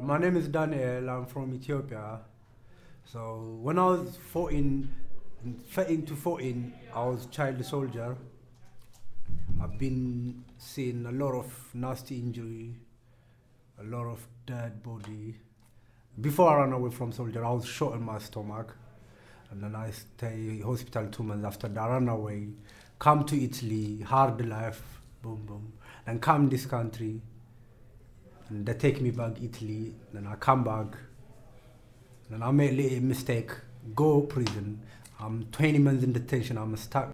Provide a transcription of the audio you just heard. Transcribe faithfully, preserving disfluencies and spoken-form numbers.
my name is Daniel. I'm from Ethiopia. So when I was fourteen, thirteen to fourteen, I was child soldier. I've been seeing a lot of nasty injury, a lot of dead body. Before I ran away from soldier, I was shot in my stomach. And then I stay hospital two months after that. I ran away, come to Italy, hard life, boom, boom. And come this country, and they take me back Italy. Then I come back, and I made a mistake, go prison. I'm twenty months in detention, I'm stuck